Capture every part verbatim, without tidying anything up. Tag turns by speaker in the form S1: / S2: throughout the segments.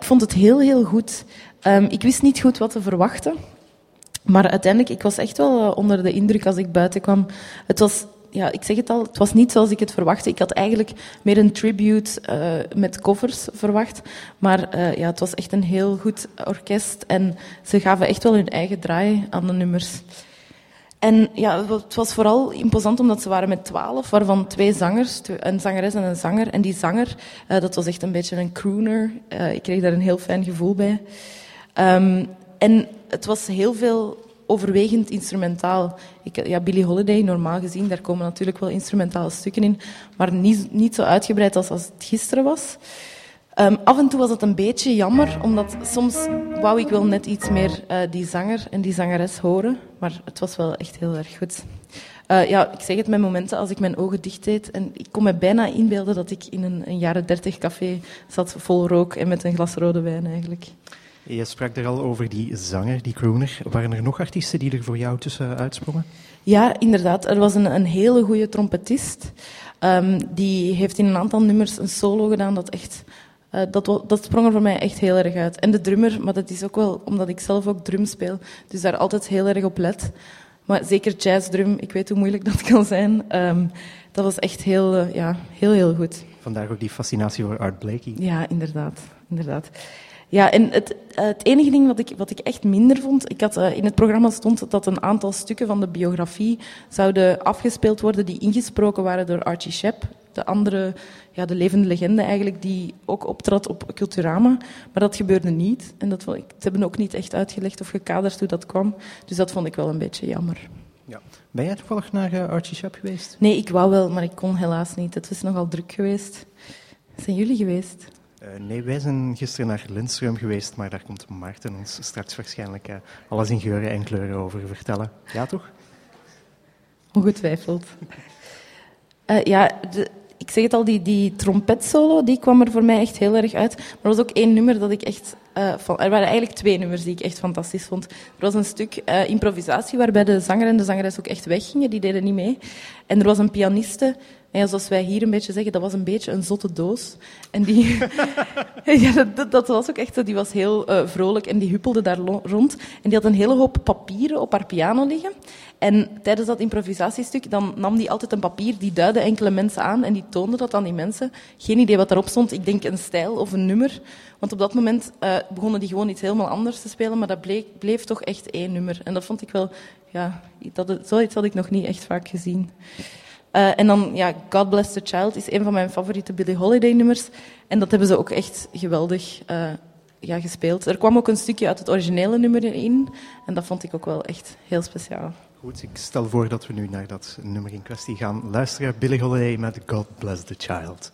S1: vond het heel, heel goed. Um, ik wist niet goed wat te verwachten. Maar uiteindelijk, ik was echt wel uh, onder de indruk als ik buiten kwam. Het was, ja, ik zeg het al, het was niet zoals ik het verwachtte. Ik had eigenlijk meer een tribute uh, met covers verwacht. Maar uh, ja, het was echt een heel goed orkest. En ze gaven echt wel hun eigen draai aan de nummers. En ja, het was vooral imposant omdat ze waren met twaalf, waarvan twee zangers, een zangeres en een zanger. En die zanger, uh, dat was echt een beetje een crooner. Uh, ik kreeg daar een heel fijn gevoel bij. Um, en het was heel veel overwegend instrumentaal. Ik, ja, Billie Holiday, normaal gezien, daar komen natuurlijk wel instrumentale stukken in, maar niet, niet zo uitgebreid als, als het gisteren was. Um, af en toe was het een beetje jammer, omdat soms wou ik wel net iets meer uh, die zanger en die zangeres horen, maar het was wel echt heel erg goed. Uh, ja, ik zeg het met momenten als ik mijn ogen dicht deed en ik kon me bijna inbeelden dat ik in een, een jaren dertig café zat vol rook en met een glas rode wijn eigenlijk.
S2: Je sprak er al over die zanger, die crooner. Waren er nog artiesten die er voor jou tussen uitsprongen?
S1: Ja, inderdaad. Er was een, een hele goede trompetist. Um, die heeft in een aantal nummers een solo gedaan dat echt... Uh, dat, dat sprong er voor mij echt heel erg uit. En de drummer, maar dat is ook wel omdat ik zelf ook drum speel, dus daar altijd heel erg op let. Maar zeker jazzdrum, ik weet hoe moeilijk dat kan zijn. Um, dat was echt heel, uh, ja, heel, heel goed.
S2: Vandaar ook die fascinatie voor Art Blakey.
S1: Ja, inderdaad. inderdaad. Ja, en het, het enige ding wat ik, wat ik echt minder vond... Ik had, uh, in het programma stond dat een aantal stukken van de biografie zouden afgespeeld worden die ingesproken waren door Archie Shepp. De andere, ja, de levende legende eigenlijk, die ook optrad op Culturama. Maar dat gebeurde niet. En dat, ze hebben ook niet echt uitgelegd of gekaderd hoe dat kwam. Dus dat vond ik wel een beetje jammer.
S2: Ja. Ben jij toevallig naar uh, Archie Shepp geweest?
S1: Nee, ik wou wel, maar ik kon helaas niet. Het is nogal druk geweest. Zijn jullie geweest?
S2: Uh, nee, wij zijn gisteren naar Lindström geweest, maar daar komt Maarten ons straks waarschijnlijk uh, alles in geuren en kleuren over vertellen. Ja, toch?
S1: Ongetwijfeld. Uh, ja, de, ik zeg het al, die, die trompetsolo, die kwam er voor mij echt heel erg uit. Maar er was ook één nummer dat ik echt... Uh, van, er waren eigenlijk twee nummers die ik echt fantastisch vond. Er was een stuk uh, improvisatie waarbij de zanger en de zangeres ook echt weggingen, die deden niet mee. En er was een pianiste... En ja, zoals wij hier een beetje zeggen, dat was een beetje een zotte doos. En die... ja, dat, dat was ook echt... Die was heel uh, vrolijk en die huppelde daar lo- rond. En die had een hele hoop papieren op haar piano liggen. En tijdens dat improvisatiestuk, dan nam die altijd een papier, die duidde enkele mensen aan en die toonde dat aan die mensen. Geen idee wat daarop stond. Ik denk een stijl of een nummer. Want op dat moment uh, begonnen die gewoon iets helemaal anders te spelen, maar dat bleef, bleef toch echt één nummer. En dat vond ik wel... Ja, dat, zoiets had ik nog niet echt vaak gezien. Uh, en dan, ja, God Bless the Child is een van mijn favoriete Billie Holiday nummers. En dat hebben ze ook echt geweldig uh, ja, gespeeld. Er kwam ook een stukje uit het originele nummer in. En dat vond ik ook wel echt heel speciaal.
S2: Goed, ik stel voor dat we nu naar dat nummer in kwestie gaan luisteren. Billie Holiday met God Bless the Child.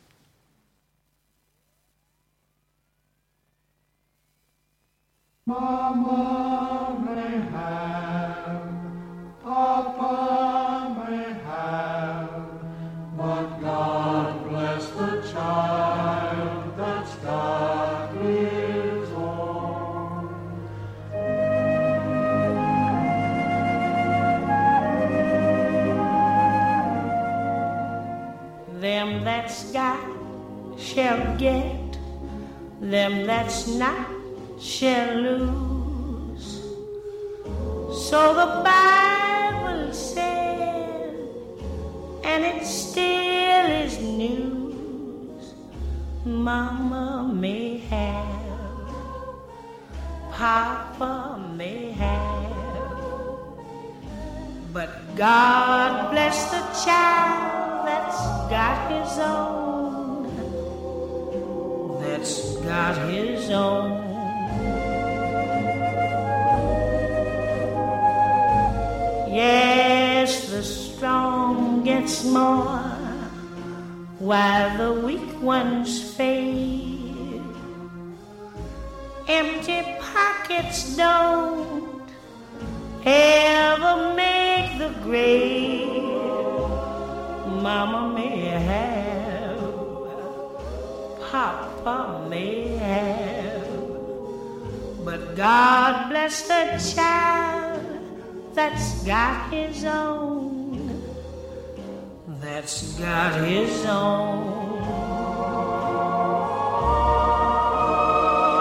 S3: Mama may have, Papa may have, but God bless the child that's got his own.
S4: Them that's got shall get, them that's not shall lose. So the Bible said, and it still is news. Mama may have, Papa may have, but God bless the child that's got his own, that's got his own. Yes, the strong gets more while the weak ones fade. Empty pockets don't ever make the grade. Mama may have, Papa may have, but God bless the child that's got his own, that's got his own.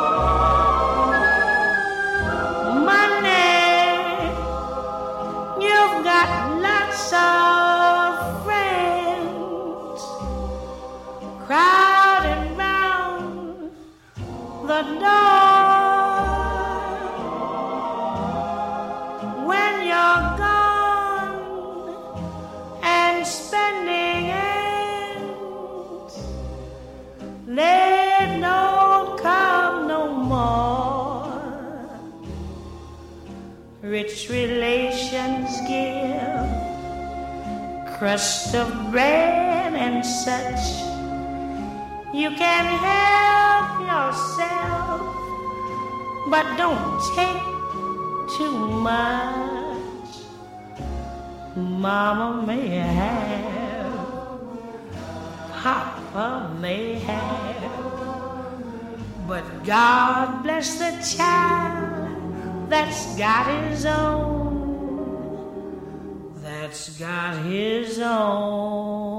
S4: the door. When you're gone and spending ends, they don't come no more. Rich relations give crust of bread and such. You can help yourself, but don't take too much. Mama may have, Papa may have, but God bless the child that's got his own, that's got his own.